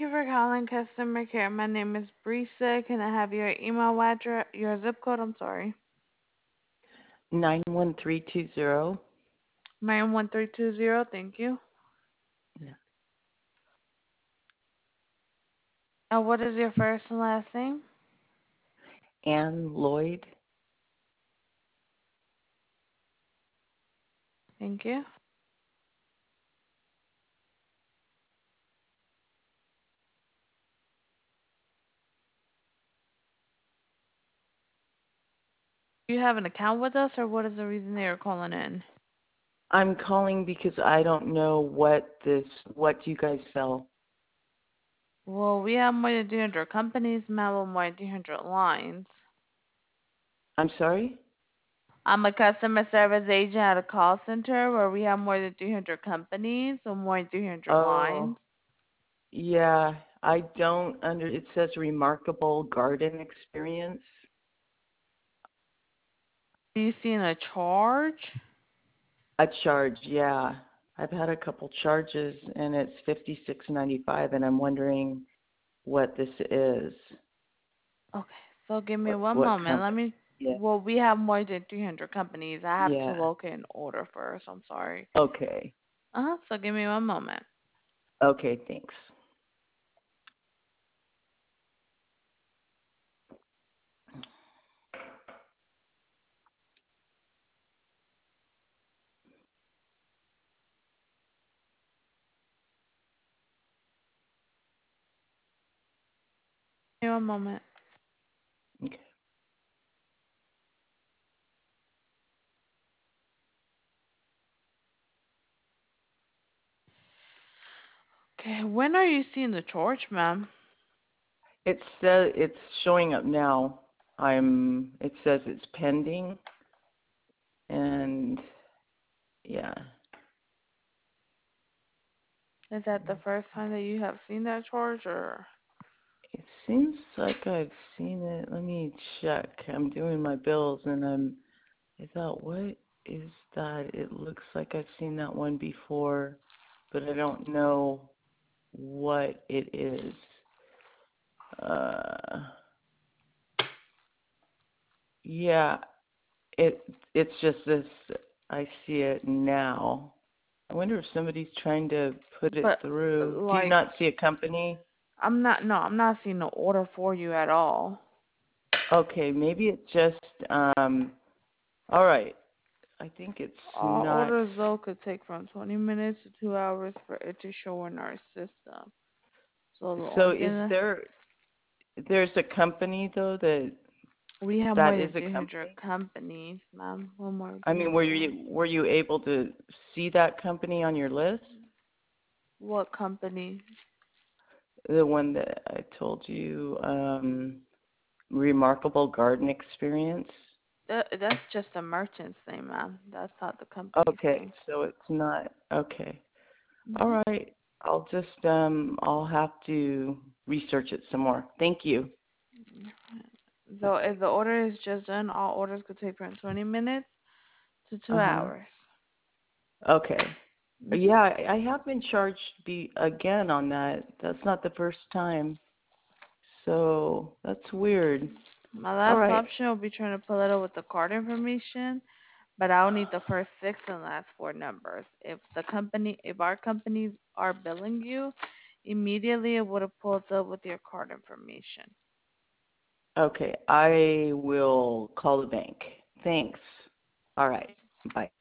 you for calling customer care. My name is Brisa. Can I have your email address, your zip code? I'm sorry. 91320. 91320. Thank you. Yeah. What is your first and last name? Ann Lloyd. Thank you. Do you have an account with us, or what is the reason they are calling in? I'm calling because I don't know what you guys sell. Well, we have more than 300 companies, ma'am, with more than 300 lines. I'm sorry? I'm a customer service agent at a call center where we have more than 300 companies, so more than 300 Oh, lines. yeah. I don't it says remarkable garden experience. Are you seeing a charge? A charge, yeah. I've had a couple charges and it's 56.95 and I'm wondering what this is. Okay, so give me one What moment. company? Yeah. Well, we have more than 300 companies. I have to Yeah. locate an order first. I'm sorry. Okay. So give me one moment. Okay, thanks. Give me one moment. Okay. Okay, when are you seeing the charge, ma'am? It's showing up now. It says it's pending and yeah. Is that the first time that you have seen that charge, or? It seems like I've seen it. Let me check. I'm doing my bills and I thought, what is that? It looks like I've seen that one before, but I don't know what it is. Uh, yeah, it it's just this. I see it now. I wonder if somebody's trying to put it But through. Do you like, not see a company? I'm not. No, I'm not seeing the order for you at all. Okay, maybe it just. All right. I think it's All not. orders though could take from 20 minutes to 2 hours for it to show in our system. So the So only is thing there's a company though we have more that than is a 300 company? companies, ma'am. One more than I mean, 300 lines. were you able to see that company on your list? What company? The one that I told you, Remarkable Garden Experience. That's just the merchant's name, ma'am. That's not the company's Okay, name. so it's not okay. Hmm. All right. I'll have to research it some more. Thank you. So if the order is just done, all orders could take from 20 minutes to two Uh-huh. hours. Okay. Hmm. Yeah, I have been charged again on that. That's not the first time. So that's weird. My All last right. option will be trying to pull it up with the card information, but I'll need the first six and last four numbers. If our companies are billing you, immediately it would have pulled up with your card information. Okay. I will call the bank. Thanks. All right. Bye.